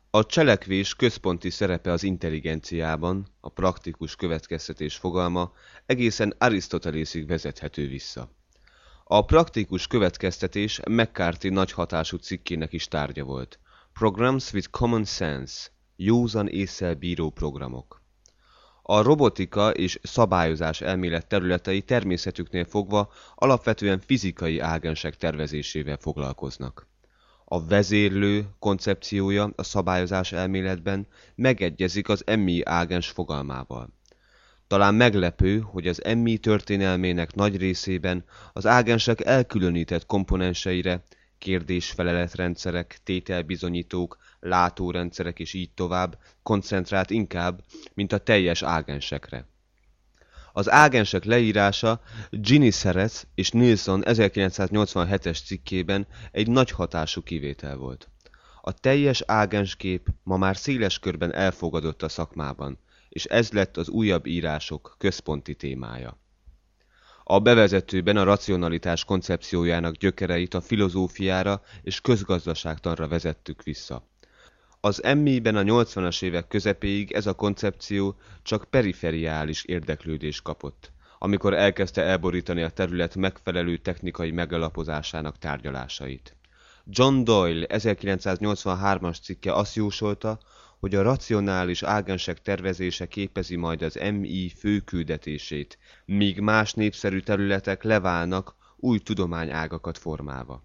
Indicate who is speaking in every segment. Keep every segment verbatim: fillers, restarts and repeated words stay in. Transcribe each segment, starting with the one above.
Speaker 1: A cselekvés központi szerepe az intelligenciában, a praktikus következtetés fogalma egészen Arisztotelészig vezethető vissza. A praktikus következtetés McCarthy nagy hatású cikkének is tárgya volt. Programs with Common Sense, józan ésszel bíró programok. A robotika és szabályozás elmélet területei természetüknél fogva alapvetően fizikai ágensek tervezésével foglalkoznak. A vezérlő koncepciója a szabályozás elméletben megegyezik az em i ágens fogalmával. Talán meglepő, hogy az em i történelmének nagy részében az ágensek elkülönített komponenseire, kérdés-feleletrendszerek, tételbizonyítók, látórendszerek és így tovább koncentrált inkább, mint a teljes ágensekre. Az ágensek leírása Ginny Seretz és Nilsson ezerkilencszáznyolcvanhetes cikkében egy nagy hatású kivétel volt. A teljes ágenskép ma már széles körben elfogadott a szakmában, és ez lett az újabb írások központi témája. A bevezetőben a racionalitás koncepciójának gyökereit a filozófiára és közgazdaságtanra vezettük vissza. Az em i-ben a nyolcvanas évek közepéig ez a koncepció csak periferiális érdeklődést kapott, amikor elkezdte elborítani a terület megfelelő technikai megalapozásának tárgyalásait. John Doyle ezerkilencszáznyolcvanhármas cikke azt jósolta, hogy a racionális ágensek tervezése képezi majd az em i fő küldetését, míg más népszerű területek leválnak új tudományágakat formálva.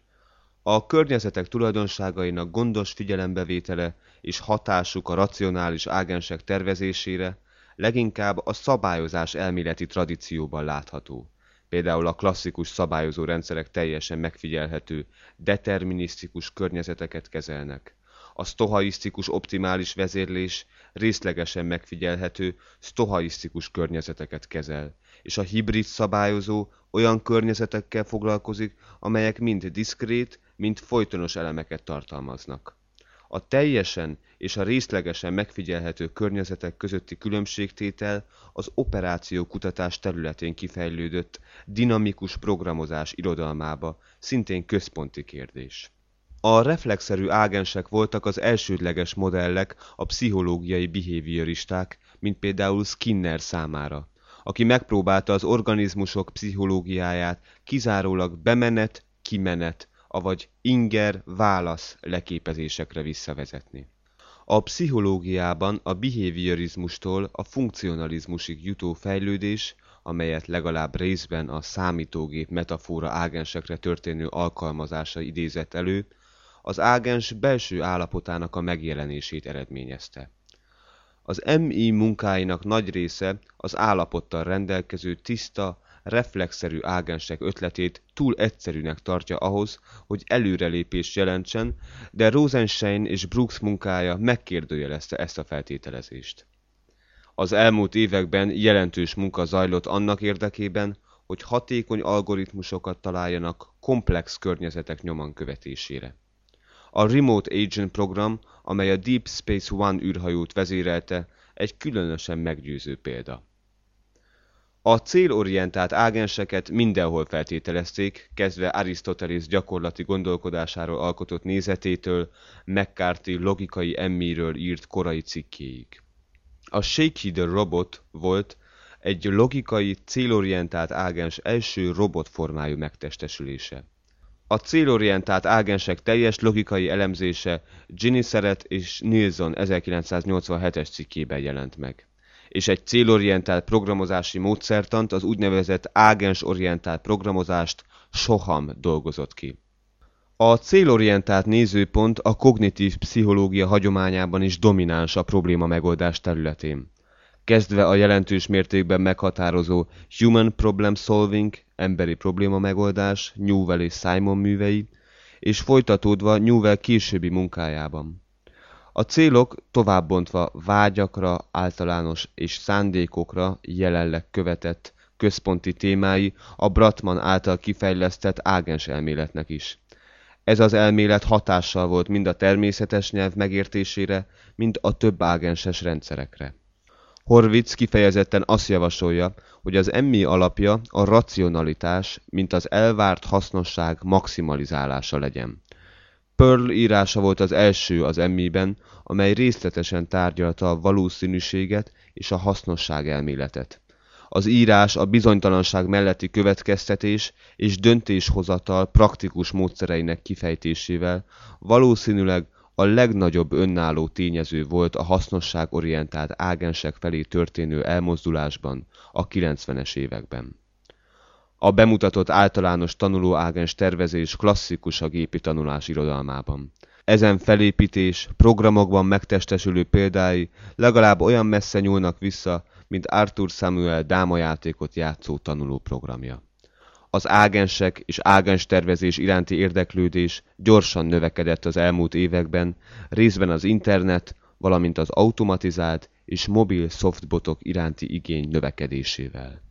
Speaker 1: A környezetek tulajdonságainak gondos figyelembevétele és hatásuk a racionális ágensek tervezésére leginkább a szabályozás elméleti tradícióban látható. Például a klasszikus szabályozó rendszerek teljesen megfigyelhető, determinisztikus környezeteket kezelnek. A sztochaisztikus optimális vezérlés részlegesen megfigyelhető, sztochaisztikus környezeteket kezel, és a hibrid szabályozó olyan környezetekkel foglalkozik, amelyek mind diszkrét, mind folytonos elemeket tartalmaznak. A teljesen és a részlegesen megfigyelhető környezetek közötti különbségtétel az operációkutatás területén kifejlődött dinamikus programozás irodalmába szintén központi kérdés. A reflexzerű ágensek voltak az elsődleges modellek a pszichológiai behavioristák, mint például Skinner számára, aki megpróbálta az organizmusok pszichológiáját kizárólag bemenet, kimenet, avagy inger-válasz leképezésekre visszavezetni. A pszichológiában a behaviorizmustól a funkcionalizmusig jutó fejlődés, amelyet legalább részben a számítógép metafora ágensekre történő alkalmazása idézett elő, az ágens belső állapotának a megjelenését eredményezte. Az em i munkáinak nagy része az állapottal rendelkező tiszta, reflexzerű ágensek ötletét túl egyszerűnek tartja ahhoz, hogy előrelépést jelentsen, de Rosenstein és Brooks munkája megkérdőjelezte ezt a feltételezést. Az elmúlt években jelentős munka zajlott annak érdekében, hogy hatékony algoritmusokat találjanak komplex környezetek nyomon követésére. A Remote Agent program, amely a Deep Space One űrhajót vezérelte, egy különösen meggyőző példa. A célorientált ágenseket mindenhol feltételezték, kezdve Arisztotelész gyakorlati gondolkodásáról alkotott nézetétől, McCarthy logikai em i-ről írt korai cikkéig. A Shaky the Robot volt egy logikai, célorientált ágens első robotformájú megtestesülése. A célorientált ágensek teljes logikai elemzése Ginny Seretz és Nilsson ezerkilencszáznyolcvanhetes cikkében jelent meg, és egy célorientált programozási módszertant, az úgynevezett ágensorientált programozást Soham dolgozott ki. A célorientált nézőpont a kognitív pszichológia hagyományában is domináns a probléma megoldás területén. Kezdve a jelentős mértékben meghatározó Human Problem Solving, emberi probléma megoldás, Newell és Simon művei, és folytatódva Newell későbbi munkájában. A célok továbbbontva vágyakra, általános és szándékokra jelenleg követett központi témái a Bratman által kifejlesztett ágens elméletnek is. Ez az elmélet hatással volt mind a természetes nyelv megértésére, mind a több ágenses rendszerekre. Horvitz kifejezetten azt javasolja, hogy az em i alapja a racionalitás, mint az elvárt hasznosság maximalizálása legyen. Pearl írása volt az első az emmiben, amely részletesen tárgyalta a valószínűséget és a hasznosságelméletet. Az írás a bizonytalanság melletti következtetés és döntéshozatal praktikus módszereinek kifejtésével valószínűleg a legnagyobb önálló tényező volt a hasznosságorientált ágensek felé történő elmozdulásban a kilencvenes években. A bemutatott általános tanulóágens tervezés klasszikus a gépi tanulás irodalmában. Ezen felépítés programokban megtestesülő példái legalább olyan messze nyúlnak vissza, mint Arthur Samuel dámajátékot játszó tanulóprogramja. Az ágensek és ágenstervezés iránti érdeklődés gyorsan növekedett az elmúlt években, részben az internet, valamint az automatizált és mobil szoftbotok iránti igény növekedésével.